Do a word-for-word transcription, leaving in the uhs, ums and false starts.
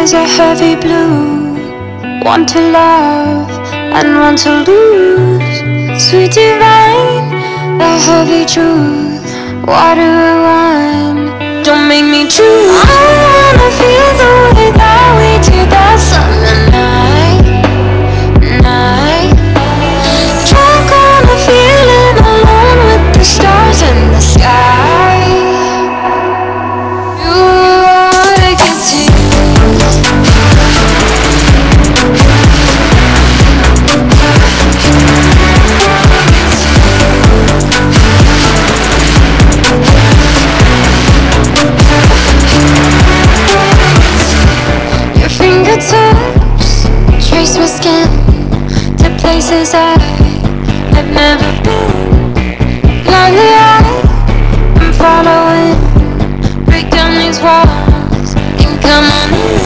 is a heavy blue. One to love and one to lose. Sweet divine, the heavy truth. Water or wine, don't make me choose. I wanna feel the way that we did that summer night, night. Drunk on a feeling, alone with the stars in the sky. You wanna get to you. Your fingertips trace my skin to places I have never been. Blindly I am following. Break down these walls and come on in.